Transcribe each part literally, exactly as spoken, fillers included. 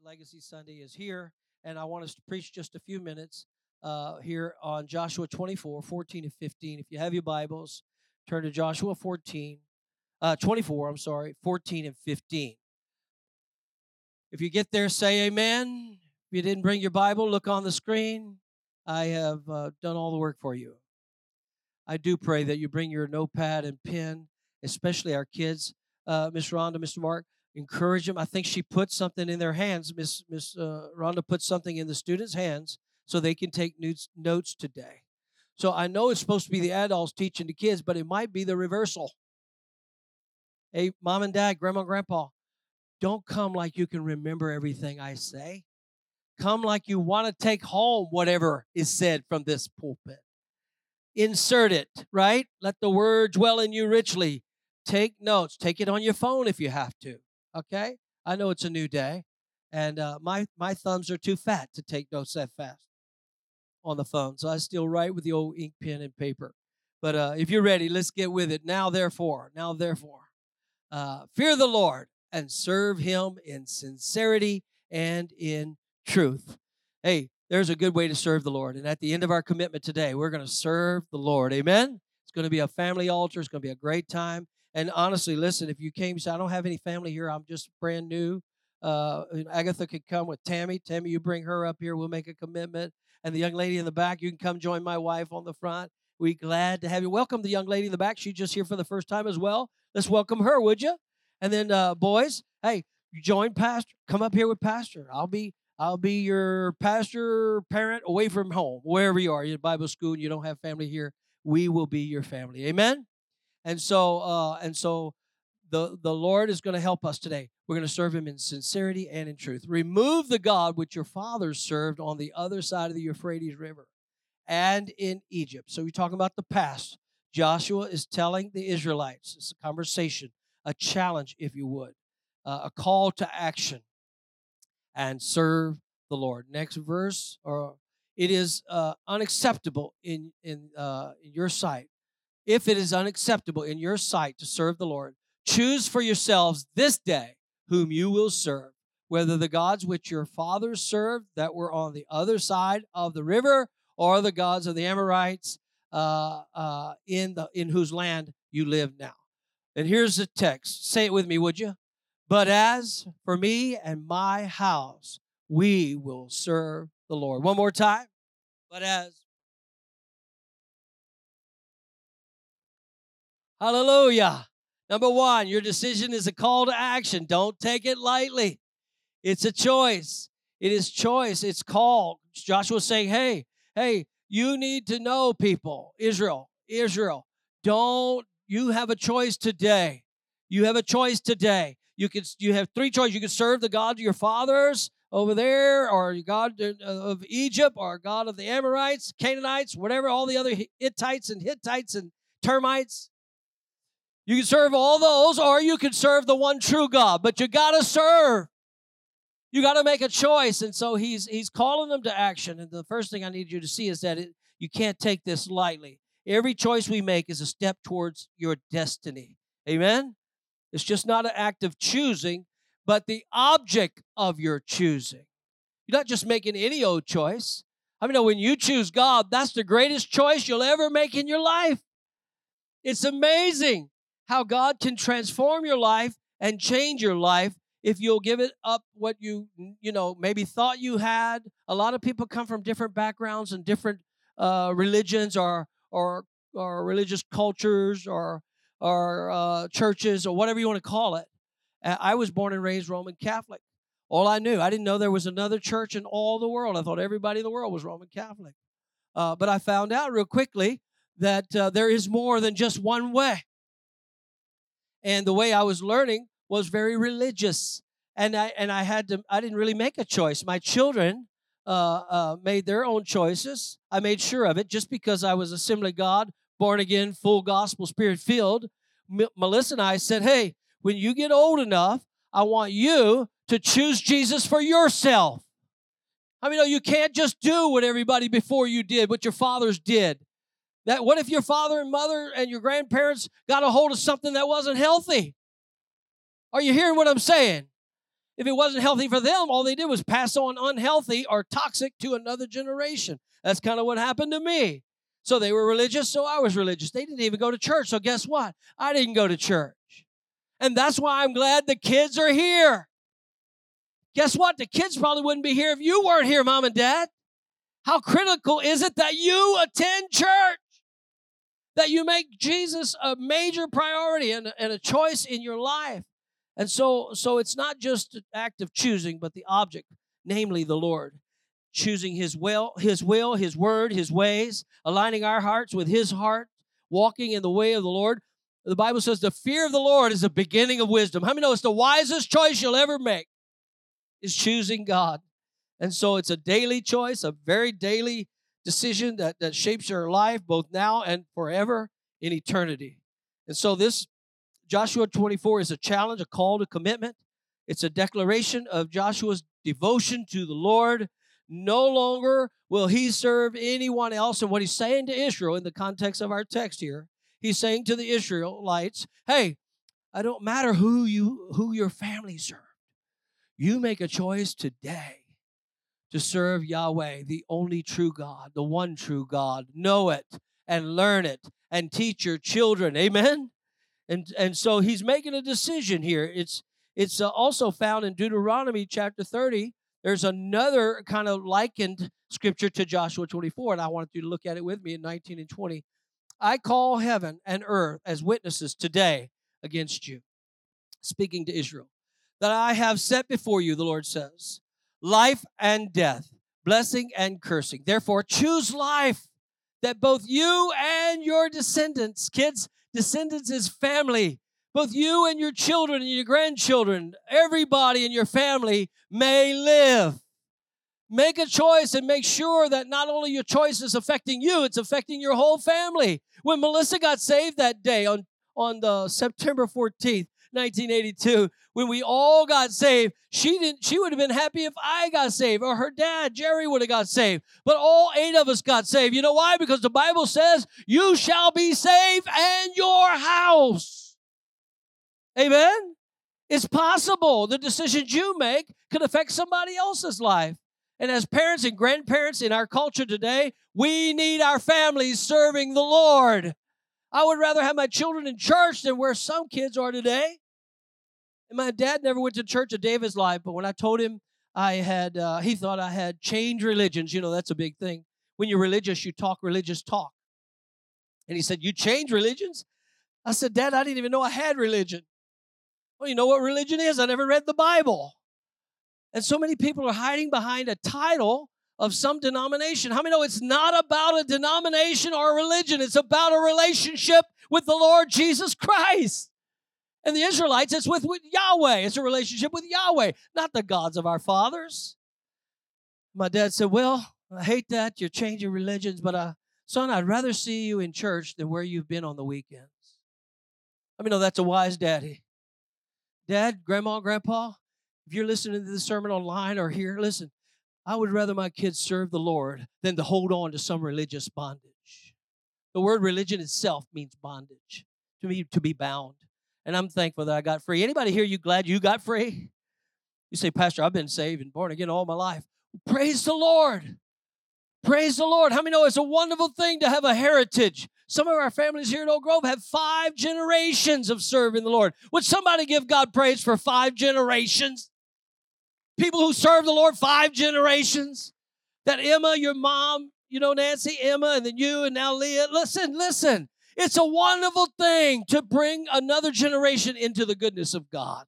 Legacy Sunday is here, and I want us to preach just a few minutes uh, here on Joshua twenty-four, fourteen, and fifteen. If you have your Bibles, turn to Joshua fourteen, uh, twenty-four, I'm sorry, fourteen and fifteen. If you get there, say amen. If you didn't bring your Bible, look on the screen. I have uh, done all the work for you. I do pray that you bring your notepad and pen, especially our kids. Uh, Miss Rhonda, Mister Mark, encourage them. I think she put something in their hands. Miss Miss uh, Rhonda put something in the students' hands so they can take notes, notes today. So I know it's supposed to be the adults teaching the kids, but it might be the reversal. Hey, mom and dad, grandma and grandpa, don't come like you can remember everything I say. Come like you want to take home whatever is said from this pulpit. Insert it, right? Let the word dwell in you richly. Take notes. Take it on your phone if you have to, okay? I know it's a new day, and uh, my, my thumbs are too fat to take notes that fast on the phone, so I still write with the old ink pen and paper. But uh, if you're ready, let's get with it. Now, therefore, now, therefore, uh, fear the Lord and serve him in sincerity and in truth. Hey, there's a good way to serve the Lord. And at the end of our commitment today, we're going to serve the Lord. Amen? It's going to be a family altar. It's going to be a great time. And honestly, listen, if you came and said, I don't have any family here, I'm just brand new. Uh, Agatha could come with Tammy. Tammy, you bring her up here. We'll make a commitment. And the young lady in the back, you can come join my wife on the front. We're glad to have you. Welcome the young lady in the back. She's just here for the first time as well. Let's welcome her, would you? And then, uh, boys, hey, you join Pastor. Come up here with Pastor. I'll be I'll be your pastor, parent, away from home, wherever you are. You're in Bible school and you don't have family here. We will be your family. Amen? And so uh, and so the, the Lord is going to help us today. We're going to serve him in sincerity and in truth. Remove the God which your fathers served on the other side of the Euphrates River and in Egypt. So we're talking about the past. Joshua is telling the Israelites. It's a conversation, a challenge, if you would, uh, a call to action. And serve the Lord. Next verse, or it is uh, unacceptable in in, uh, in your sight. If it is unacceptable in your sight to serve the Lord, choose for yourselves this day whom you will serve, whether the gods which your fathers served that were on the other side of the river, or the gods of the Amorites uh, uh, in the in whose land you live now. And here's the text. Say it with me, would you? But as for me and my house, we will serve the Lord. One more time. But as. Hallelujah. Number one, your decision is a call to action. Don't take it lightly. It's a choice. It is choice. It's call. Joshua's saying, hey, hey, you need to know, people, Israel, Israel, don't, you have a choice today. You have a choice today. You can you have three choices. You can serve the God of your fathers over there, or God of Egypt, or God of the Amorites, Canaanites, whatever, all the other Hittites and Hittites and termites. You can serve all those, or you can serve the one true God. But you got to serve. You got to make a choice. And so he's he's calling them to action. And the first thing I need you to see is that it, you can't take this lightly. Every choice we make is a step towards your destiny. Amen? It's just not an act of choosing, but the object of your choosing. You're not just making any old choice. I mean, when you choose God, that's the greatest choice you'll ever make in your life. It's amazing how God can transform your life and change your life if you'll give it up what you, you know, maybe thought you had. A lot of people come from different backgrounds and different uh, religions or, or, or religious cultures or or uh, churches, or whatever you want to call it. I was born and raised Roman Catholic. All I knew, I didn't know there was another church in all the world. I thought everybody in the world was Roman Catholic. Uh, but I found out real quickly that uh, there is more than just one way. And the way I was learning was very religious. And I and I had to, I didn't really make a choice. My children uh, uh, made their own choices. I made sure of it just because I was Assembly of God, born again, full gospel, spirit-filled. M- Melissa and I said, hey, when you get old enough, I want you to choose Jesus for yourself. I mean, you can't just do what everybody before you did, what your fathers did. That what if your father and mother and your grandparents got a hold of something that wasn't healthy? Are you hearing what I'm saying? if it wasn't healthy for them, all they did was pass on unhealthy or toxic to another generation. That's kind of what happened to me. So they were religious, so I was religious. They didn't even go to church, so guess what? I didn't go to church. And that's why I'm glad the kids are here. Guess what? The kids probably wouldn't be here if you weren't here, Mom and Dad. How critical is it that you attend church? That you make Jesus a major priority and, and a choice in your life. And so, so it's not just an act of choosing, but the object, namely the Lord. Choosing His will, His will, His word, His ways, aligning our hearts with His heart, walking in the way of the Lord. The Bible says the fear of the Lord is the beginning of wisdom. How many know it's the wisest choice you'll ever make is choosing God? And so it's a daily choice, a very daily decision that, that shapes your life both now and forever in eternity. And so this Joshua twenty-four is a challenge, a call to commitment. It's a declaration of Joshua's devotion to the Lord. No longer will he serve anyone else. And what he's saying to Israel in the context of our text here, he's saying to the Israelites, hey, I don't matter who you who your family served. You make a choice today to serve Yahweh, the only true God, the one true God. Know it and learn it and teach your children. Amen? And, and so he's making a decision here. It's, it's uh, also found in Deuteronomy chapter thirty. There's another kind of likened scripture to Joshua twenty-four, and I want you to look at it with me in nineteen and twenty. I call heaven and earth as witnesses today against you, speaking to Israel, that I have set before you, the Lord says, life and death, blessing and cursing. Therefore, choose life, that both you and your descendants, kids, descendants is family, both you and your children and your grandchildren, everybody in your family may live. Make a choice and make sure that not only your choice is affecting you, it's affecting your whole family. When Melissa got saved that day on, on the September fourteenth, nineteen eighty-two, when we all got saved, she didn't. She would have been happy if I got saved or her dad, Jerry, would have got saved. But all eight of us got saved. You know why? Because the Bible says, you shall be saved and your house. Amen? It's possible. The decisions you make could affect somebody else's life. And as parents and grandparents in our culture today, we need our families serving the Lord. I would rather have my children in church than where some kids are today. And my dad never went to church a day of his life, but when I told him I had, uh, he thought I had changed religions. You know, that's a big thing. When you're religious, you talk religious talk. And he said, you change religions? I said, Dad, I didn't even know I had religion. Well, you know what religion is? I never read the Bible. And so many people are hiding behind a title of some denomination. How many know it's not about a denomination or a religion? It's about a relationship with the Lord Jesus Christ. And the Israelites, it's with, with Yahweh. It's a relationship with Yahweh, not the gods of our fathers. My dad said, well, I hate that. You're changing religions, but uh, son, I'd rather see you in church than where you've been on the weekends. I mean, no, that's a wise daddy. Dad, Grandma, Grandpa, if you're listening to this sermon online or here, listen, I would rather my kids serve the Lord than to hold on to some religious bondage. The word religion itself means bondage, to me, to be bound. And I'm thankful that I got free. Anybody here, you glad you got free? You say, Pastor, I've been saved and born again all my life. Praise the Lord. Praise the Lord. How many know it's a wonderful thing to have a heritage? Some of our families here at Oak Grove have five generations of serving the Lord. Would somebody give God praise for five generations? People who serve the Lord five generations. That Emma, your mom, you know, Nancy, Emma, and then you, and now Leah. Listen, listen. It's a wonderful thing to bring another generation into the goodness of God.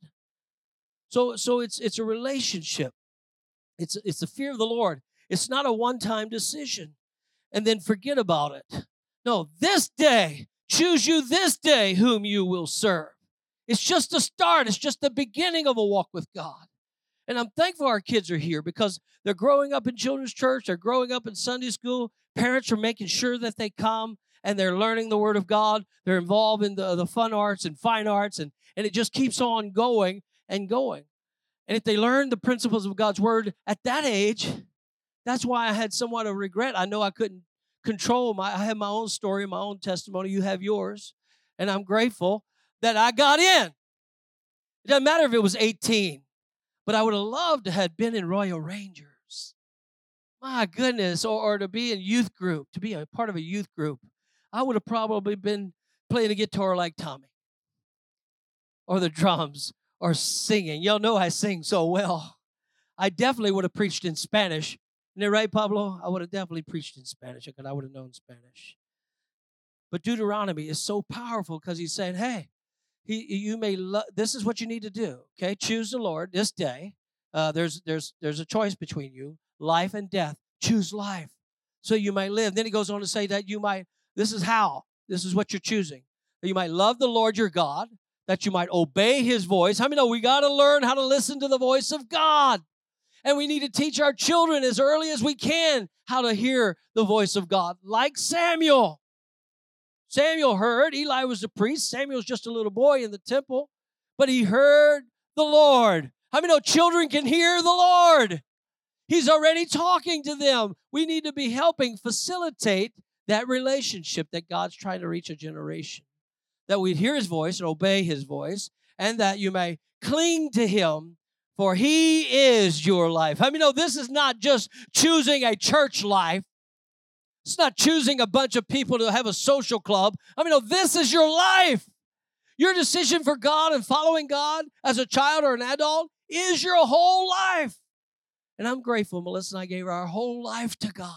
So, so it's it's a relationship. It's, it's the fear of the Lord. It's not a one-time decision and then forget about it. No, this day, choose you this day whom you will serve. It's just a start. It's just the beginning of a walk with God. And I'm thankful our kids are here because they're growing up in children's church. They're growing up in Sunday school. Parents are making sure that they come and they're learning the Word of God. They're involved in the, the fun arts and fine arts, and, and it just keeps on going and going. And if they learn the principles of God's Word at that age, that's why I had somewhat of regret. I know I couldn't control my, I have my own story, my own testimony. You have yours. And I'm grateful that I got in. It doesn't matter if it was eighteen. But I would have loved to have been in Royal Rangers. My goodness, or, or to be in youth group, to be a part of a youth group. I would have probably been playing a guitar like Tommy, or the drums, or singing. Y'all know I sing so well. I definitely would have preached in Spanish. Isn't that right, Pablo? I would have definitely preached in Spanish because I would have known Spanish. But Deuteronomy is so powerful because he's saying, hey, he, you may lo- this is what you need to do, okay? Choose the Lord this day. Uh, there's, there's, there's a choice between you, life and death. Choose life so you might live. Then he goes on to say that you might, this is how, this is what you're choosing. That you might love the Lord your God, that you might obey his voice. How many know we got to learn how to listen to the voice of God? And we need to teach our children as early as we can how to hear the voice of God, like Samuel. Samuel heard. Eli was the priest. Samuel's just a little boy in the temple, but he heard the Lord. How many know children can hear the Lord? He's already talking to them. We need to be helping facilitate that relationship that God's trying to reach a generation. That we'd hear his voice and obey his voice, and that you may cling to him, for he is your life. How many know this is not just choosing a church life? It's not choosing a bunch of people to have a social club. I mean, no, this is your life. Your decision for God and following God as a child or an adult is your whole life. And I'm grateful Melissa and I gave our whole life to God.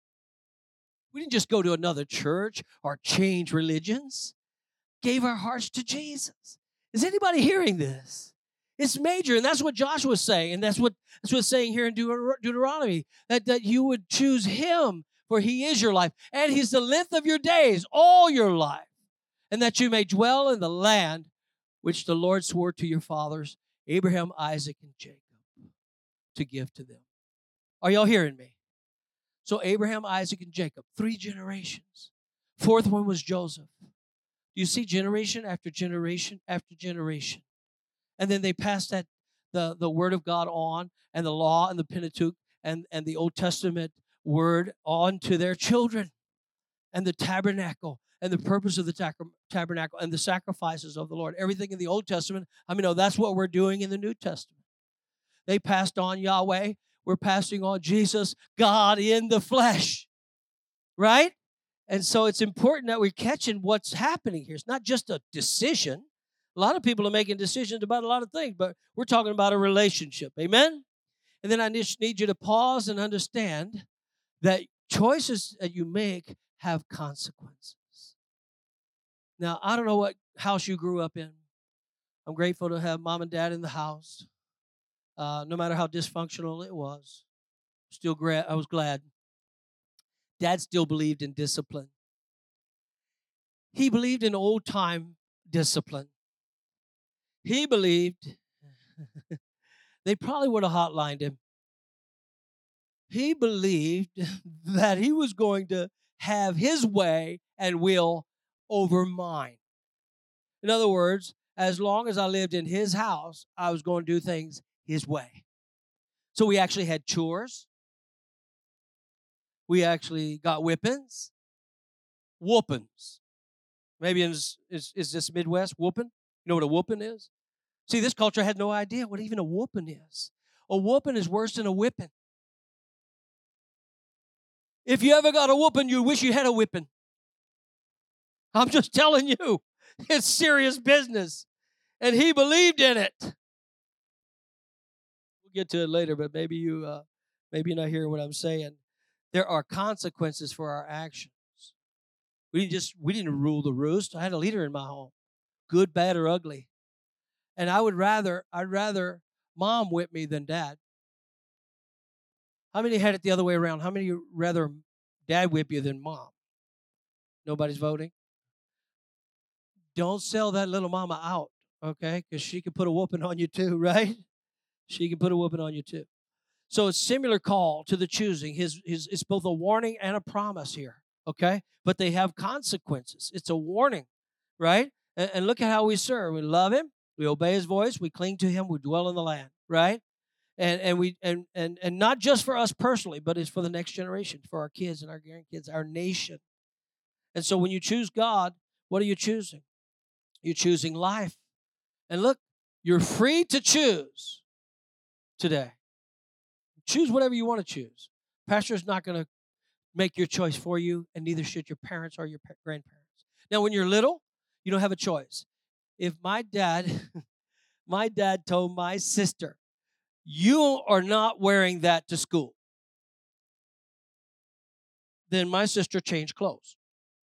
We didn't just go to another church or change religions. Gave our hearts to Jesus. Is anybody hearing this? It's major, and that's what Joshua's saying, and that's what that's what's saying here in Deut- Deuteronomy, that, that you would choose him, for he is your life, and he's the length of your days, all your life, and that you may dwell in the land which the Lord swore to your fathers, Abraham, Isaac, and Jacob, to give to them. Are y'all hearing me? So Abraham, Isaac, and Jacob, three generations. Fourth one was Joseph. Do you see generation after generation after generation? And then they passed that the, the word of God on, and the law and the Pentateuch and, and the Old Testament word on to their children, and the tabernacle and the purpose of the tac- tabernacle and the sacrifices of the Lord. Everything in the Old Testament, I mean, no, that's what we're doing in the New Testament. They passed on Yahweh. We're passing on Jesus, God in the flesh, right? And so it's important that we're catching what's happening here. It's not just a decision. A lot of people are making decisions about a lot of things, but we're talking about a relationship. Amen? And then I just need you to pause and understand that choices that you make have consequences. Now, I don't know what house you grew up in. I'm grateful to have mom and dad in the house. Uh, no matter how dysfunctional it was, still gra- I was glad. Dad still believed in discipline. He believed in old-time discipline. He believed they probably would have hotlined him. He believed that he was going to have his way and will over mine. In other words, as long as I lived in his house, I was going to do things his way. So we actually had chores. We actually got whippings. Whoopings. Maybe is, is, is this Midwest whooping? You know what a whooping is? See, this culture had no idea what even a whooping is. A whooping is worse than a whipping. If you ever got a whooping, you wish you had a whipping. I'm just telling you, it's serious business. And he believed in it. We'll get to it later, but maybe you, uh, maybe you're not hearing what I'm saying. There are consequences for our actions. We didn't just we didn't rule the roost. I had a leader in my home, good, bad, or ugly. And I would rather, I'd rather mom whip me than dad. How many had it the other way around? How many rather dad whip you than mom? Nobody's voting. Don't sell that little mama out, okay? Because she can put a whooping on you too, right? She can put a whooping on you too. So it's similar call to the choosing. His, his, it's both a warning and a promise here, okay? But they have consequences. It's a warning, right? And, and look at how we serve. We love him. We obey his voice. We cling to him. We dwell in the land, right? And and we and and and not just for us personally, but it's for the next generation, for our kids and our grandkids, our nation. And so when you choose God, what are you choosing? You're choosing life. And look, you're free to choose. today. Choose whatever you want to choose. Pastor's not going to make your choice for you, and neither should your parents or your grandparents. Now, when you're little, you don't have a choice. If my dad, my dad told my sister, you are not wearing that to school, then my sister changed clothes.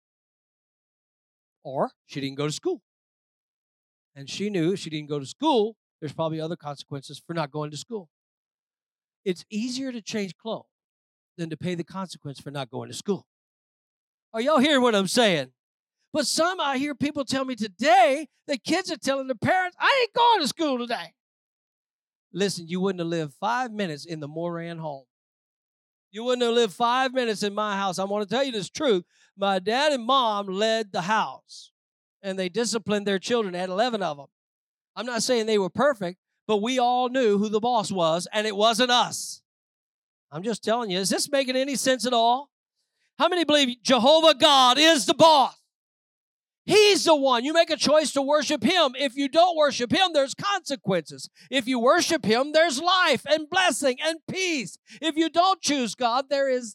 Or she didn't go to school. And she knew if she didn't go to school, there's probably other consequences for not going to school. It's easier to change clothes than to pay the consequence for not going to school. Are y'all hearing what I'm saying? But some, I hear people tell me today that kids are telling their parents, I ain't going to school today. Listen, you wouldn't have lived five minutes in the Moran home. You wouldn't have lived five minutes in my house. I want to tell you this truth. My dad and mom led the house, and they disciplined their children. They had eleven of them. I'm not saying they were perfect, but we all knew who the boss was, and it wasn't us. I'm just telling you, is this making any sense at all? How many believe Jehovah God is the boss? He's the one. You make a choice to worship Him. If you don't worship Him, there's consequences. If you worship Him, there's life and blessing and peace. If you don't choose God, there is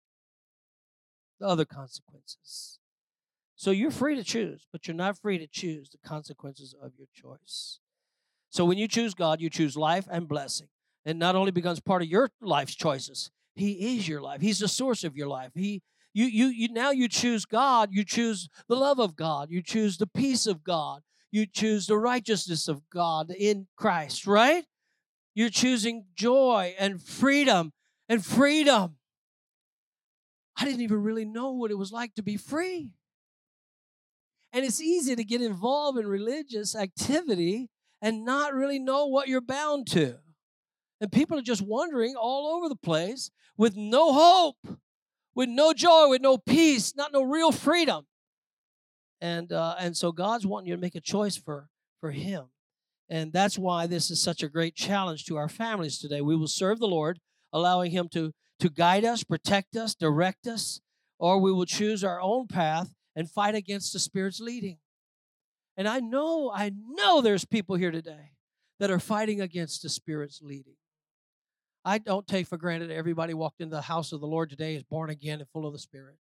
the other consequences. So you're free to choose, but you're not free to choose the consequences of your choice. So when you choose God, you choose life and blessing. It not only becomes part of your life's choices, He is your life. He's the source of your life. He You, you, you, now you choose God. You choose the love of God. You choose the peace of God. You choose the righteousness of God in Christ, right? You're choosing joy and freedom and freedom. I didn't even really know what it was like to be free. And it's easy to get involved in religious activity and not really know what you're bound to. And people are just wandering all over the place with no hope, with no joy, with no peace, not no real freedom. And uh, and so God's wanting you to make a choice for, for Him. And that's why this is such a great challenge to our families today. We will serve the Lord, allowing Him to, to guide us, protect us, direct us, or we will choose our own path and fight against the Spirit's leading. And I know, I know there's people here today that are fighting against the Spirit's leading. I don't take for granted everybody walked into the house of the Lord today is born again and full of the Spirit.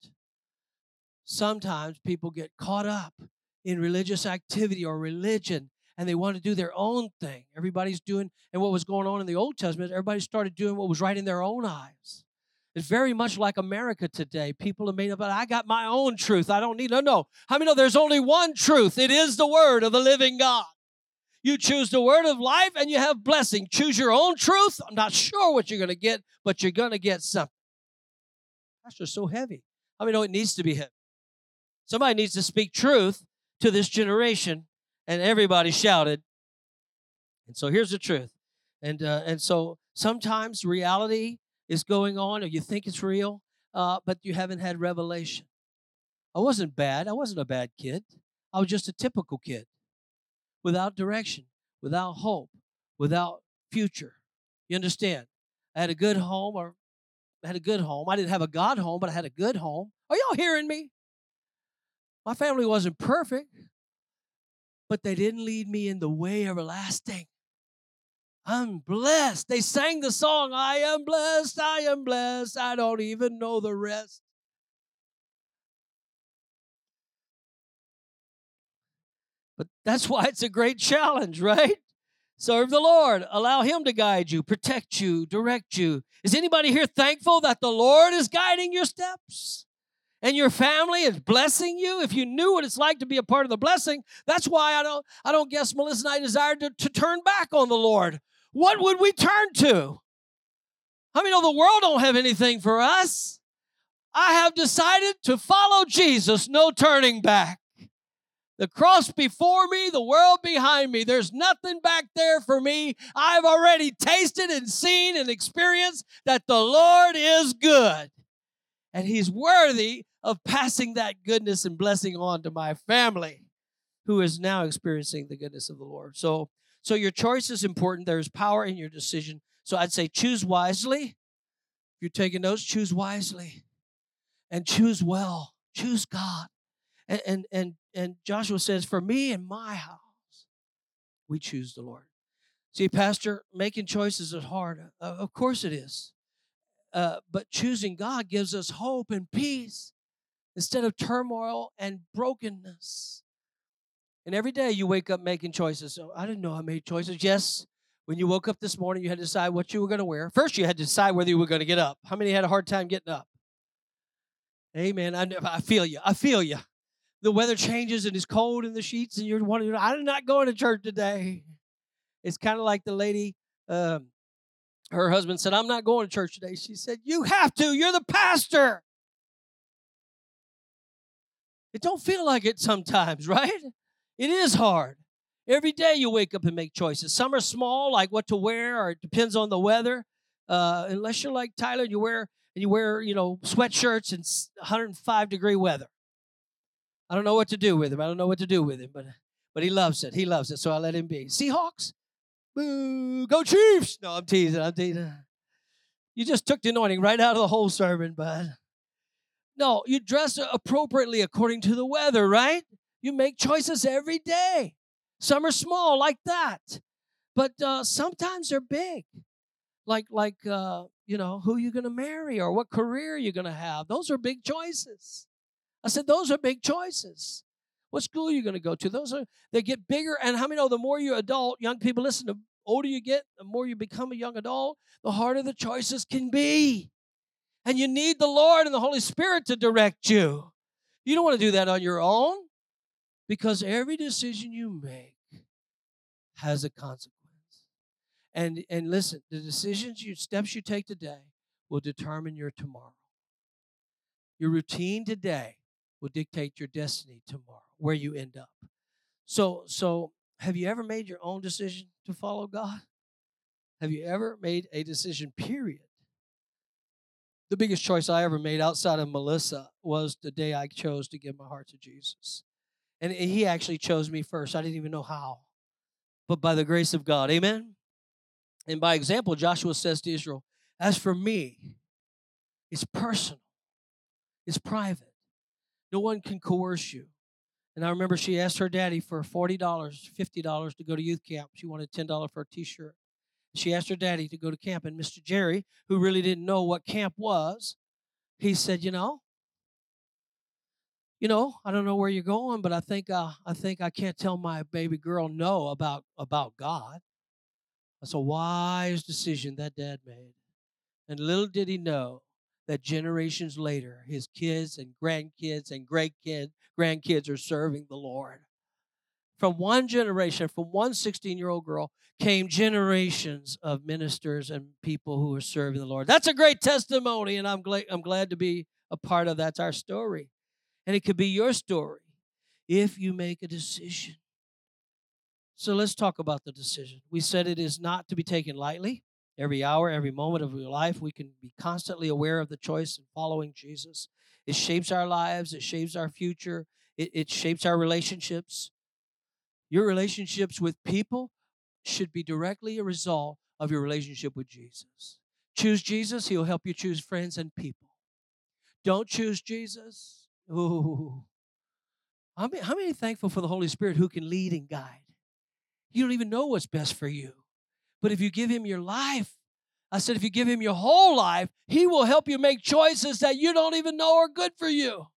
Sometimes people get caught up in religious activity or religion, and they want to do their own thing. Everybody's doing, and what was going on in the Old Testament, everybody started doing what was right in their own eyes. It's very much like America today. People have made up, I got my own truth. I don't need, no, no. How many know there's only one truth? It is the word of the living God. You choose the word of life and you have blessing. Choose your own truth. I'm not sure what you're going to get, but you're going to get something. That's just so heavy. How many know it needs to be heavy? Somebody needs to speak truth to this generation, and everybody shouted. And so here's the truth. And uh, and so sometimes reality is going on, or you think it's real, uh, but you haven't had revelation. I wasn't bad. I wasn't a bad kid. I was just a typical kid. Without direction, without hope, without future. You understand? I had a good home, or I had a good home. I didn't have a God home, but I had a good home. Are y'all hearing me? My family wasn't perfect, but they didn't lead me in the way everlasting. I'm blessed. They sang the song, I am blessed, I am blessed. I don't even know the rest. But that's why it's a great challenge, right? Serve the Lord. Allow Him to guide you, protect you, direct you. Is anybody here thankful that the Lord is guiding your steps? And your family is blessing you? If you knew what it's like to be a part of the blessing, that's why I don't, I don't guess Melissa and I desired to, to turn back on the Lord. What would we turn to? How many know the world don't have anything for us? I have decided to follow Jesus, no turning back. The cross before me, the world behind me. There's nothing back there for me. I've already tasted and seen and experienced that the Lord is good. And He's worthy of passing that goodness and blessing on to my family, who is now experiencing the goodness of the Lord. So, so your choice is important. There's power in your decision. So I'd say choose wisely. If you're taking notes, choose wisely. And choose well. Choose God. And, and, and, and Joshua says, for me and my house, we choose the Lord. See, Pastor, making choices is hard. Uh, of course it is. Uh, but choosing God gives us hope and peace instead of turmoil and brokenness. And every day you wake up making choices. So I didn't know I made choices. Yes, when you woke up this morning, you had to decide what you were going to wear. First, you had to decide whether you were going to get up. How many had a hard time getting up? Amen. I, I feel you. I feel you. The weather changes and it's cold in the sheets, and you're wondering, I'm not going to church today. It's kind of like the lady, um, her husband said, I'm not going to church today. She said, you have to. You're the pastor. It don't feel like it sometimes, right? It is hard. Every day you wake up and make choices. Some are small, like what to wear, or it depends on the weather. Uh, unless you're like Tyler, and you wear and you wear, you know, sweatshirts in one hundred five degree weather. I don't know what to do with him. I don't know what to do with him, but but he loves it. He loves it, so I let him be. Seahawks, boo, go Chiefs! No, I'm teasing. I'm teasing. You just took the anointing right out of the whole sermon, bud. No, you dress appropriately according to the weather, right? You make choices every day. Some are small like that, but uh, sometimes they're big, like like uh, you know, who you're going to marry or what career you're going to have. Those are big choices. I said those are big choices. What school are you going to go to? Those are they get bigger. And how many know the more you're adult, young people, listen, the older you get, the more you become a young adult, the harder the choices can be. And you need the Lord and the Holy Spirit to direct you. You don't want to do that on your own, because every decision you make has a consequence. And and listen, the decisions you steps you take today will determine your tomorrow. Your routine today will dictate your destiny tomorrow, where you end up. So so have you ever made your own decision to follow God? Have you ever made a decision, period? The biggest choice I ever made outside of Melissa was the day I chose to give my heart to Jesus. And he actually chose me first. I didn't even know how, but by the grace of God. Amen? And by example, Joshua says to Israel, as for me, it's personal. It's private. No one can coerce you. And I remember she asked her daddy for forty dollars, fifty dollars to go to youth camp. She wanted ten dollars for a T-shirt. She asked her daddy to go to camp, and Mister Jerry, who really didn't know what camp was, he said, you know, you know, I don't know where you're going, but I think uh, I think I can't tell my baby girl no about about God. That's a wise decision that dad made. And little did he know that generations later, his kids and grandkids and great kid grandkids are serving the Lord. From one generation, from one sixteen-year-old girl, came generations of ministers and people who are serving the Lord. That's a great testimony, and I'm glad I'm glad to be a part of that. That's our story. And it could be your story if you make a decision. So let's talk about the decision. We said it is not to be taken lightly. Every hour, every moment of your life, we can be constantly aware of the choice in following Jesus. It shapes our lives. It shapes our future. It, it shapes our relationships. Your relationships with people should be directly a result of your relationship with Jesus. Choose Jesus. He'll help you choose friends and people. Don't choose Jesus. Ooh. How many, how many are thankful for the Holy Spirit who can lead and guide? You don't even know what's best for you. But if you give him your life, I said, if you give him your whole life, he will help you make choices that you don't even know are good for you.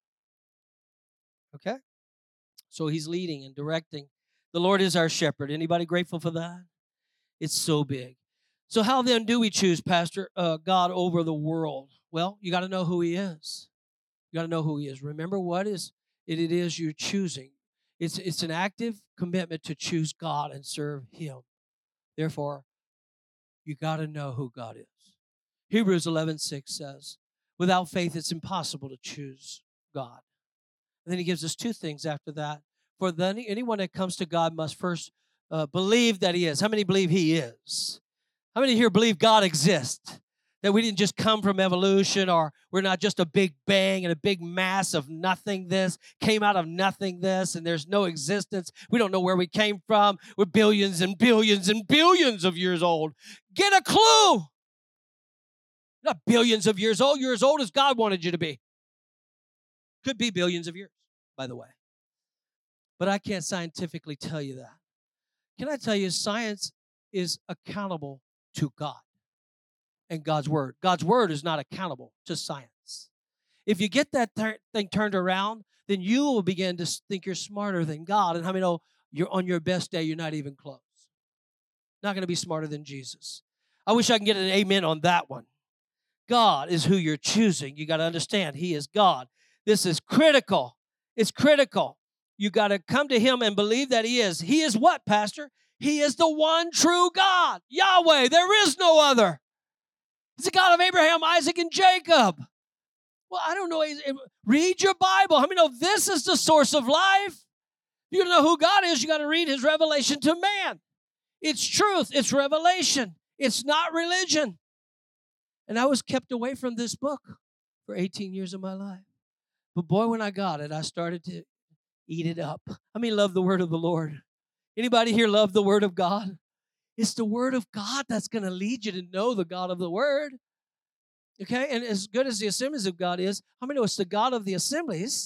Okay? So he's leading and directing. The Lord is our shepherd. Anybody grateful for that? It's so big. So how then do we choose, Pastor, uh, God over the world? Well, you got to know who he is. You got to know who he is. Remember what is it, it is you're choosing. It's, it's an active commitment to choose God and serve him. Therefore, you got to know who God is. Hebrews eleven six says, without faith, it's impossible to choose God. And then he gives us two things after that. For then anyone that comes to God must first uh, believe that he is. How many believe he is? How many here believe God exists? That we didn't just come from evolution, or we're not just a big bang and a big mass of nothing this, came out of nothing this, and there's no existence. We don't know where we came from. We're billions and billions and billions of years old. Get a clue. Not billions of years old. You're as old as God wanted you to be. Could be billions of years, by the way. But I can't scientifically tell you that. Can I tell you, science is accountable to God and God's word. God's word is not accountable to science. If you get that ter- thing turned around, then you will begin to think you're smarter than God. And how many know you're on your best day, you're not even close? Not going to be smarter than Jesus. I wish I could get an amen on that one. God is who you're choosing. You got to understand, He is God. This is critical. It's critical. You got to come to Him and believe that He is. He is what, Pastor? He is the one true God, Yahweh. There is no other. He's the God of Abraham, Isaac, and Jacob. Well, I don't know. Read your Bible. How many know this is the source of life? You don't know who God is, you got to read His revelation to man. It's truth. It's revelation. It's not religion. And I was kept away from this book for eighteen years of my life. But boy, when I got it, I started to eat it up. I mean, love the word of the Lord. Anybody here love the word of God? It's the word of God that's going to lead you to know the God of the word. Okay? And as good as the assemblies of God is, how many know it's the God of the assemblies?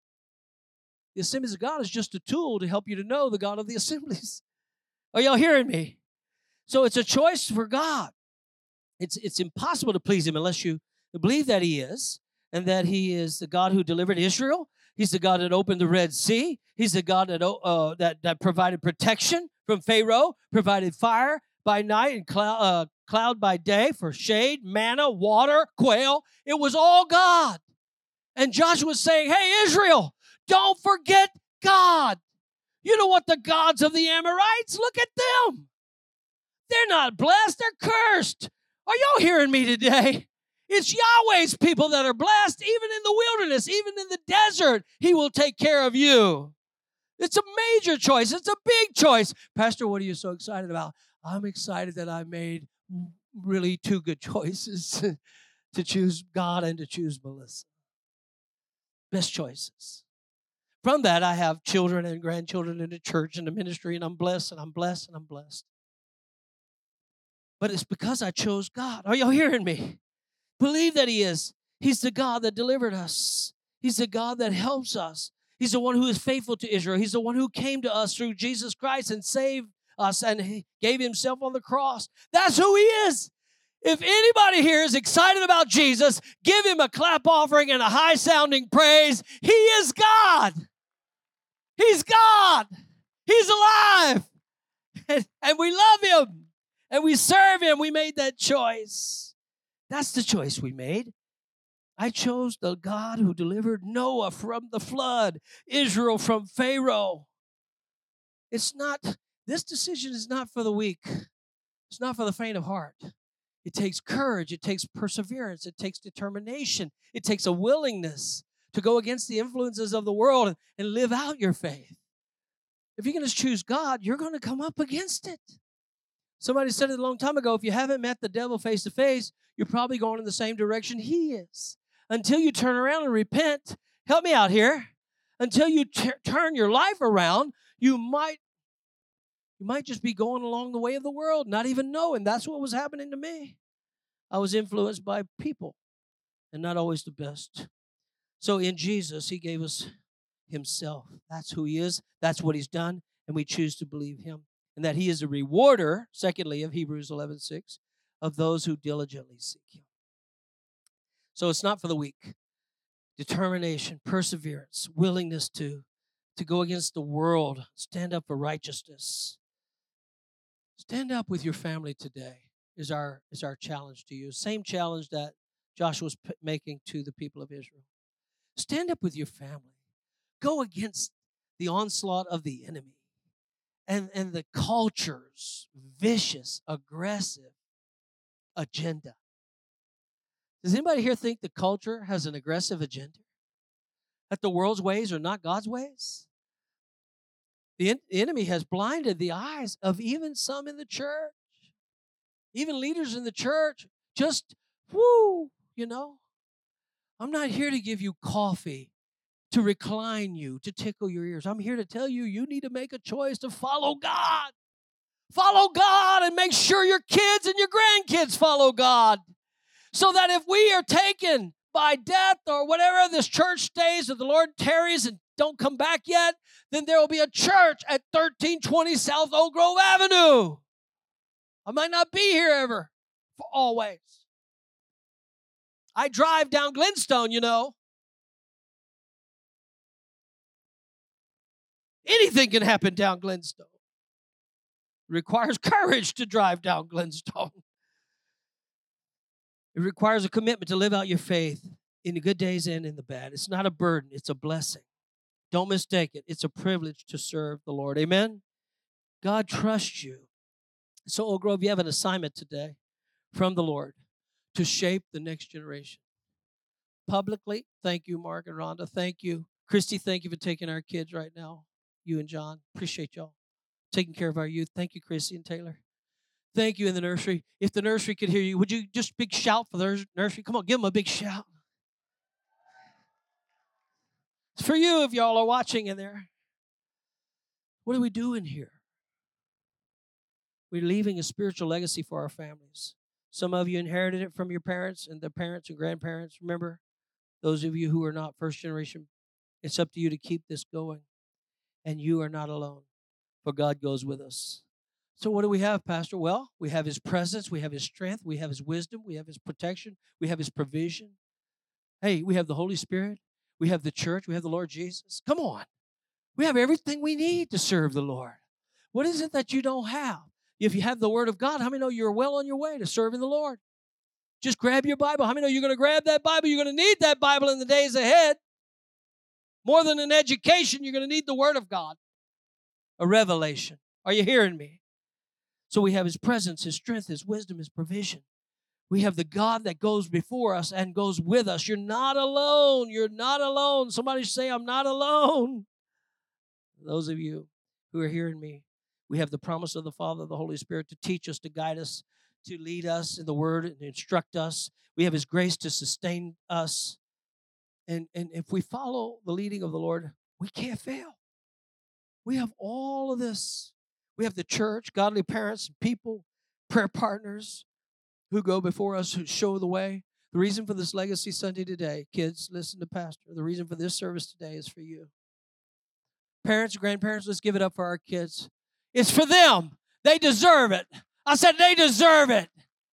The assemblies of God is just a tool to help you to know the God of the assemblies. Are y'all hearing me? So it's a choice for God. It's, it's impossible to please Him unless you believe that He is, and that He is the God who delivered Israel. He's the God that opened the Red Sea. He's the God that, uh, that, that provided protection from Pharaoh, provided fire by night and cloud, uh, cloud by day for shade, manna, water, quail. It was all God. And Joshua was saying, hey, Israel, don't forget God. You know what the gods of the Amorites? Look at them. They're not blessed. They're cursed. Are y'all hearing me today? It's Yahweh's people that are blessed. Even in the wilderness, even in the desert, He will take care of you. It's a major choice. It's a big choice. Pastor, what are you so excited about? I'm excited that I made really two good choices to choose God and to choose Melissa. Best choices. From that, I have children and grandchildren in the church and the ministry, and I'm blessed, and I'm blessed, and I'm blessed. But it's because I chose God. Are y'all hearing me? Believe that He is. He's the God that delivered us. He's the God that helps us. He's the one who is faithful to Israel. He's the one who came to us through Jesus Christ and saved us, and He gave Himself on the cross. That's who He is. If anybody here is excited about Jesus, give Him a clap offering and a high-sounding praise. He is God. He's God. He's alive. And, and we love Him. And we serve Him. We made that choice. That's the choice we made. I chose the God who delivered Noah from the flood, Israel from Pharaoh. It's not, this decision is not for the weak. It's not for the faint of heart. It takes courage. It takes perseverance. It takes determination. It takes a willingness to go against the influences of the world and live out your faith. If you're going to choose God, you're going to come up against it. Somebody said it a long time ago, if you haven't met the devil face to face, you're probably going in the same direction he is. Until you turn around and repent, help me out here, until you t- turn your life around, you might, you might just be going along the way of the world, not even knowing. That's what was happening to me. I was influenced by people, and not always the best. So in Jesus, He gave us Himself. That's who He is. That's what He's done, and we choose to believe Him. And that He is a rewarder, secondly, of Hebrews eleven six, of those who diligently seek Him. So it's not for the weak. Determination, perseverance, willingness to, to go against the world, stand up for righteousness. Stand up with your family today is our, is our challenge to you. Same challenge that Joshua was p- making to the people of Israel. Stand up with your family. Go against the onslaught of the enemy. And, and the culture's vicious, aggressive agenda. Does anybody here think the culture has an aggressive agenda? That the world's ways are not God's ways? The, en- the enemy has blinded the eyes of even some in the church. Even leaders in the church. Just, whoo, you know. I'm not here to give you coffee, to recline you, to tickle your ears. I'm here to tell you, you need to make a choice to follow God. Follow God and make sure your kids and your grandkids follow God. So that if we are taken by death or whatever, this church stays or the Lord tarries and don't come back yet, then there will be a church at thirteen twenty South Oak Grove Avenue. I might not be here ever for always. I drive down Glenstone, you know. Anything can happen down Glenstone. It requires courage to drive down Glenstone. It requires a commitment to live out your faith in the good days and in the bad. It's not a burden, it's a blessing. Don't mistake it. It's a privilege to serve the Lord. Amen? God trusts you. So, Oak Grove, you have an assignment today from the Lord to shape the next generation. Publicly, thank you, Mark and Rhonda. Thank you. Christy, thank you for taking our kids right now. You and John. Appreciate y'all taking care of our youth. Thank you, Christy and Taylor. Thank you in the nursery. If the nursery could hear you, would you just big shout for the nursery? Come on, give them a big shout. It's for you if y'all are watching in there. What are we doing here? We're leaving a spiritual legacy for our families. Some of you inherited it from your parents and their parents and grandparents. Remember, those of you who are not first generation, it's up to you to keep this going. And you are not alone, for God goes with us. So what do we have, Pastor? Well, we have his presence, we have his strength, we have his wisdom, we have his protection, we have his provision. Hey, we have the Holy Spirit, we have the church, we have the Lord Jesus. Come on. We have everything we need to serve the Lord. What is it that you don't have? If you have the Word of God, how many know you're well on your way to serving the Lord? Just grab your Bible. How many know you're going to grab that Bible? You're going to need that Bible in the days ahead. More than an education, you're going to need the Word of God. A revelation. Are you hearing me? So we have his presence, his strength, his wisdom, his provision. We have the God that goes before us and goes with us. You're not alone. You're not alone. Somebody say, I'm not alone. Those of you who are hearing me, we have the promise of the Father, the Holy Spirit to teach us, to guide us, to lead us in the Word and instruct us. We have his grace to sustain us. And, and if we follow the leading of the Lord, we can't fail. We have all of this. We have the church, godly parents, people, prayer partners who go before us, who show the way. The reason for this Legacy Sunday today, kids, listen to Pastor. The reason for this service today is for you. Parents, grandparents, let's give it up for our kids. It's for them. They deserve it. I said they deserve it.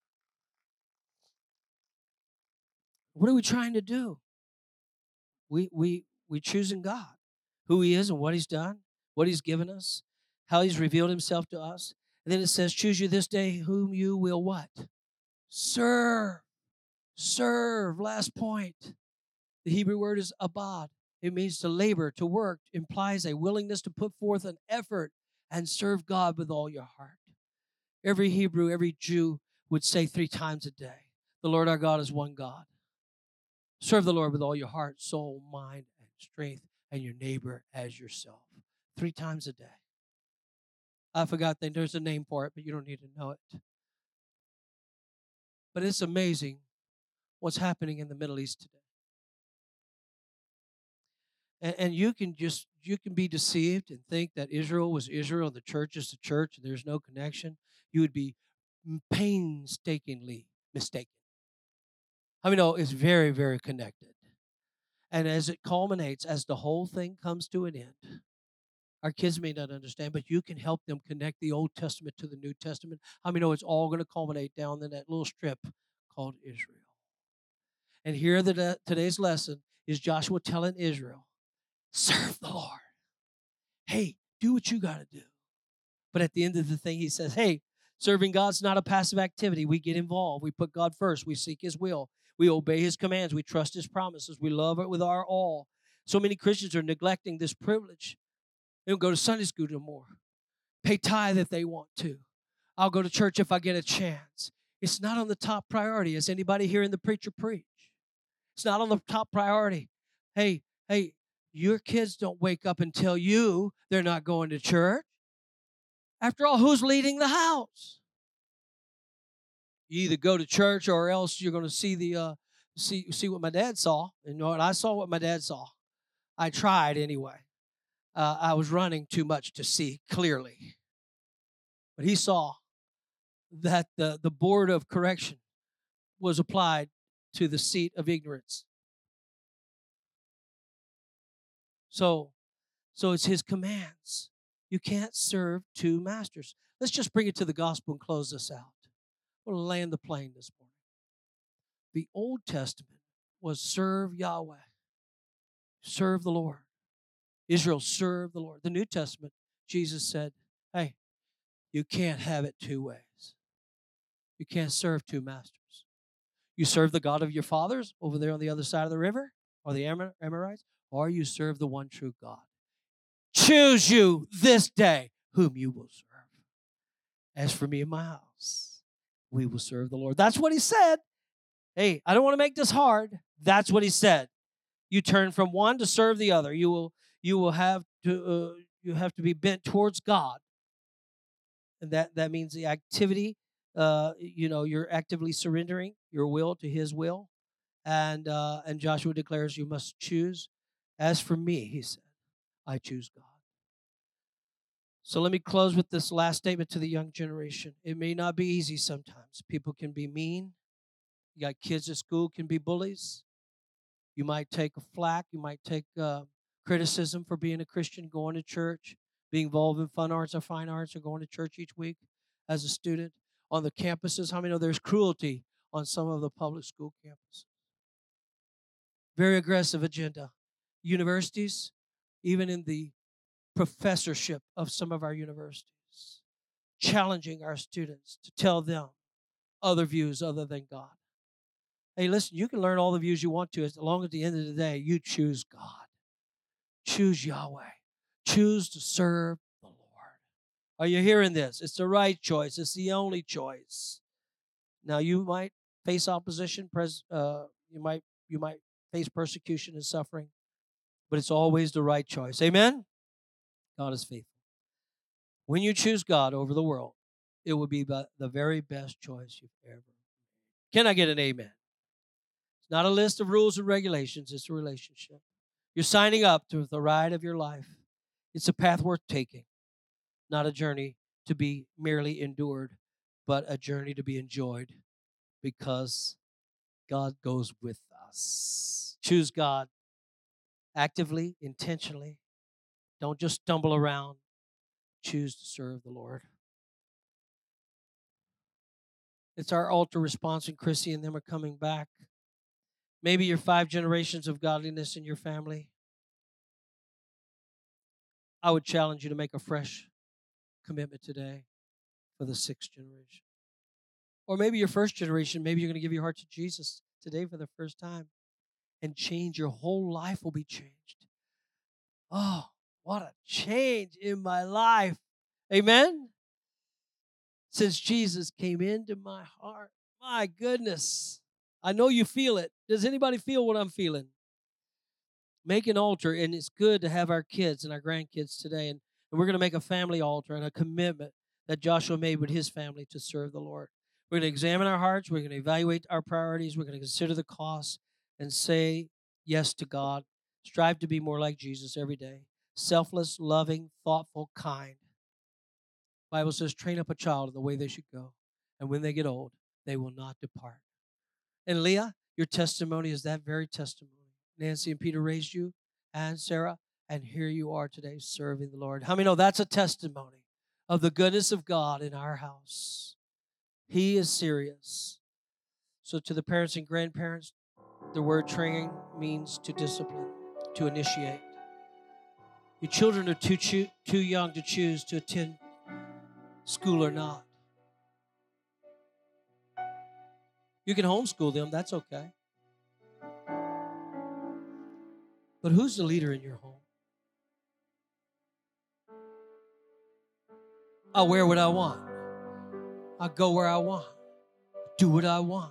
What are we trying to do? We we we choosing God, who he is and what he's done, what he's given us, how he's revealed himself to us. And then it says, choose you this day whom you will what? Serve. Serve. Last point. The Hebrew word is abad. It means to labor, to work, implies a willingness to put forth an effort and serve God with all your heart. Every Hebrew, every Jew would say three times a day, the Lord our God is one God. Serve the Lord with all your heart, soul, mind, and strength, and your neighbor as yourself. Three times a day. I forgot that there's a name for it, but you don't need to know it. But it's amazing what's happening in the Middle East today. And, and you can just, you can be deceived and think that Israel was Israel, the church is the church, and there's no connection. You would be painstakingly mistaken. I mean, no, it's very, very connected. And as it culminates, as the whole thing comes to an end, our kids may not understand, but you can help them connect the Old Testament to the New Testament. I mean, no, it's all going to culminate down in that little strip called Israel. And here, the, today's lesson is Joshua telling Israel, serve the Lord. Hey, do what you got to do. But at the end of the thing, he says, hey, serving God's not a passive activity. We get involved. We put God first. We seek his will. We obey his commands. We trust his promises. We love it with our all. So many Christians are neglecting this privilege. They don't go to Sunday school no more. Pay tithe if they want to. I'll go to church if I get a chance. It's not on the top priority. Is anybody hearing the preacher preach? It's not on the top priority. Hey, hey, your kids don't wake up and tell you they're not going to church. After all, who's leading the house? You either go to church or else you're going to see the uh, see see what my dad saw. And you know what? I saw what my dad saw. I tried anyway. Uh, I was running too much to see clearly. But he saw that the, the board of correction was applied to the seat of ignorance. So, so it's his commands. You can't serve two masters. Let's just bring it to the gospel and close this out. We'll land the plane this morning. The Old Testament was serve Yahweh, serve the Lord. Israel served the Lord. The New Testament, Jesus said, hey, you can't have it two ways. You can't serve two masters. You serve the God of your fathers over there on the other side of the river, or the Amor- Amorites, or you serve the one true God. Choose you this day whom you will serve. As for me and my house, we will serve the Lord. That's what he said. Hey, I don't want to make this hard. That's what he said. You turn from one to serve the other. You will, you will have to, uh, you have to be bent towards God, and that that means the activity. Uh, you know, you're actively surrendering your will to His will, and uh, and Joshua declares you must choose. As for me, he said, I choose God. So let me close with this last statement to the young generation. It may not be easy sometimes. People can be mean. You got kids at school can be bullies. You might take a flack. You might take uh, criticism for being a Christian, going to church, being involved in fun arts or fine arts, or going to church each week as a student. On the campuses, how many know there's cruelty on some of the public school campuses? Very aggressive agenda. Universities, even in the professorship of some of our universities, challenging our students to tell them other views other than God. Hey, listen, you can learn all the views you want to as long as at the end of the day you choose God. Choose Yahweh. Choose to serve the Lord. Are you hearing this? It's the right choice. It's the only choice. Now, you might face opposition. Pres, uh, you might you might face persecution and suffering, but it's always the right choice. Amen? God is faithful. When you choose God over the world, it will be the very best choice you've ever made. Can I get an amen? It's not a list of rules and regulations. It's a relationship. You're signing up to the ride of your life. It's a path worth taking, not a journey to be merely endured, but a journey to be enjoyed because God goes with us. Choose God actively, intentionally. Don't just stumble around. Choose to serve the Lord. It's our altar response, and Chrissy and them are coming back. Maybe your five generations of godliness in your family. I would challenge you to make a fresh commitment today for the sixth generation. Or maybe your first generation, maybe you're going to give your heart to Jesus today for the first time and change. Your whole life will be changed. Oh, what a change in my life. Amen? Since Jesus came into my heart. My goodness. I know you feel it. Does anybody feel what I'm feeling? Make an altar, and it's good to have our kids and our grandkids today. And, and we're going to make a family altar and a commitment that Joshua made with his family to serve the Lord. We're going to examine our hearts. We're going to evaluate our priorities. We're going to consider the costs and say yes to God. Strive to be more like Jesus every day. Selfless, loving, thoughtful, kind. The Bible says, train up a child in the way they should go. And when they get old, they will not depart. And Leah, your testimony is that very testimony. Nancy and Peter raised you, and Sarah, and here you are today serving the Lord. How many know that's a testimony of the goodness of God in our house? He is serious. So to the parents and grandparents, the word train means to discipline, to initiate. Your children are too, choo- too young to choose to attend school or not. You can homeschool them, that's okay. But who's the leader in your home? I'll wear what I want. I'll go where I want. Do what I want.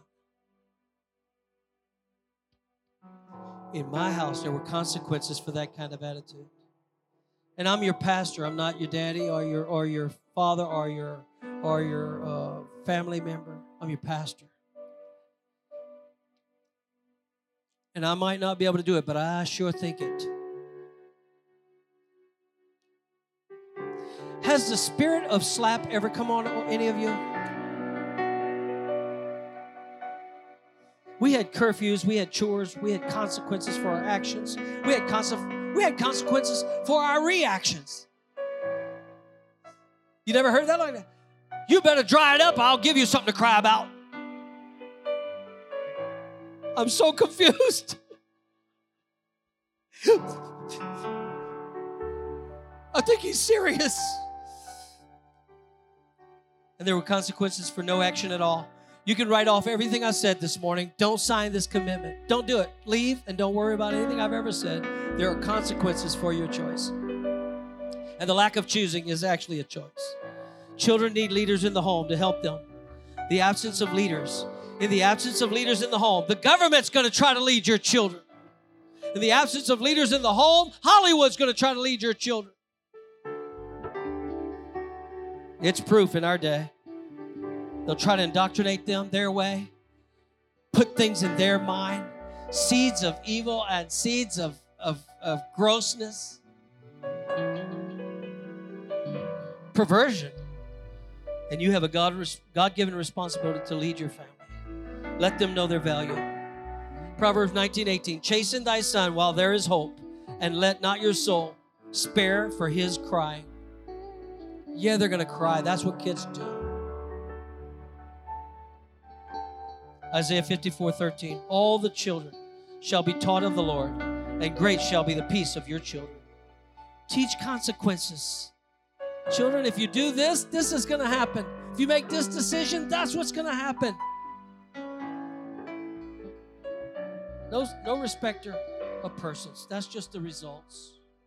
In my house, there were consequences for that kind of attitude. And I'm your pastor. I'm not your daddy or your or your father or your or your uh, family member. I'm your pastor. And I might not be able to do it, but I sure think it. Has the spirit of slap ever come on any of you? We had curfews, we had chores, we had consequences for our actions. We had, conse- we had consequences for our reactions. You never heard that like that? You better dry it up. I'll give you something to cry about. I'm so confused. I think he's serious. And there were consequences for no action at all. You can write off everything I said this morning. Don't sign this commitment. Don't do it. Leave and don't worry about anything I've ever said. There are consequences for your choice. And the lack of choosing is actually a choice. Children need leaders in the home to help them. The absence of leaders. In the absence of leaders in the home, the government's going to try to lead your children. In the absence of leaders in the home, Hollywood's going to try to lead your children. It's proof in our day. They'll try to indoctrinate them their way, put things in their mind, seeds of evil and seeds of, of, of grossness, perversion. And you have a God, God-given responsibility to lead your family. Let them know their value. Proverbs nineteen eighteen, chasten thy son while there is hope, and let not your soul spare for his crying. Yeah, they're going to cry. That's what kids do. Isaiah fifty-four thirteen, all the children shall be taught of the Lord, and great shall be the peace of your children. Teach consequences. Children, if you do this, this is going to happen. If you make this decision, that's what's going to happen. No, no respecter of persons. That's just the results.